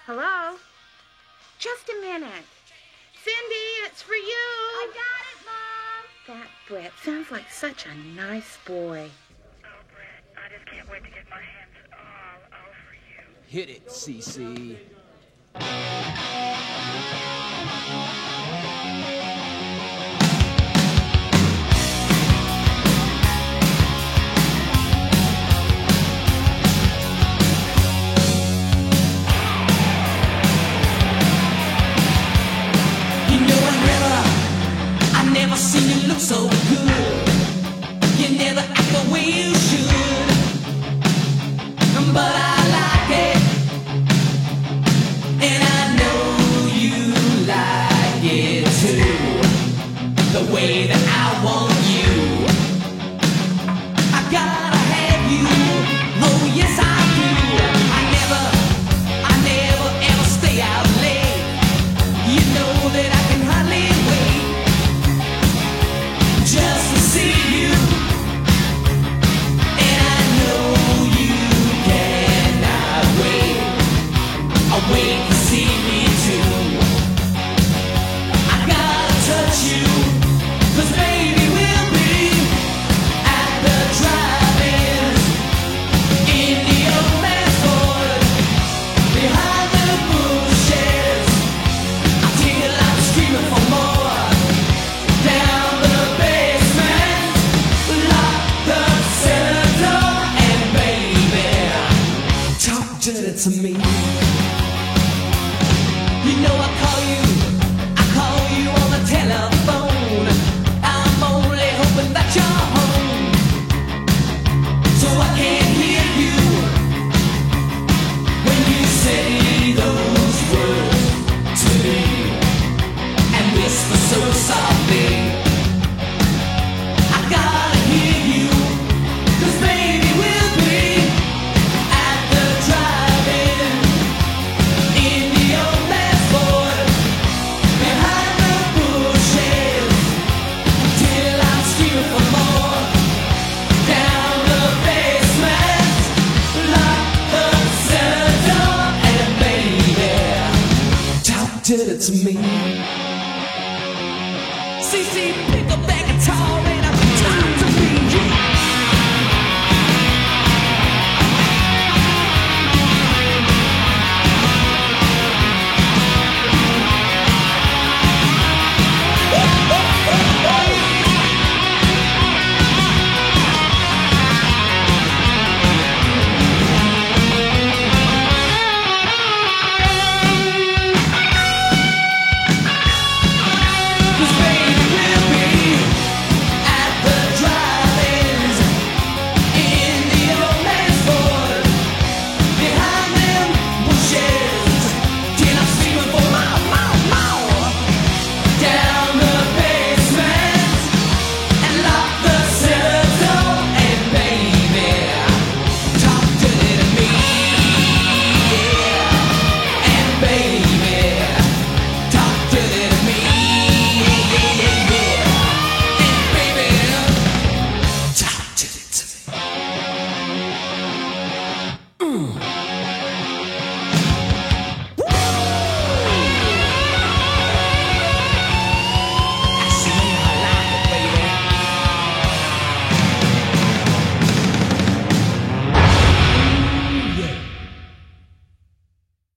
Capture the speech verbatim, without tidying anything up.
Hello? Just a minute. Cindy, it's for you. I got it, Mom. That Brett sounds like such a nice boy. Oh, Brett, I just can't wait to get my hands all over you. Hit it, Cece. Seen you look so good. You never act the way you should, but I like it, and I know you like it too. The way that I want you, I gotta have you. Oh yes I do. I never, I never ever stay out late. You know that I can hardly wait just to see you, and I know you cannot wait. I wait to see me too. I gotta touch you, 'cause baby we'll be at the drive-in in the old man's Ford, behind the bushes, until I'm screaming for more. Down the to me, you know I call you, I call you on the telephone. I'm only hoping that you're home, so I can hear you when you say those words to me and whisper so softly. I gotta hear you, 'cause baby we'll be at the drive did it to me. Cece, pick up that guitar and I'm time to be. Mm.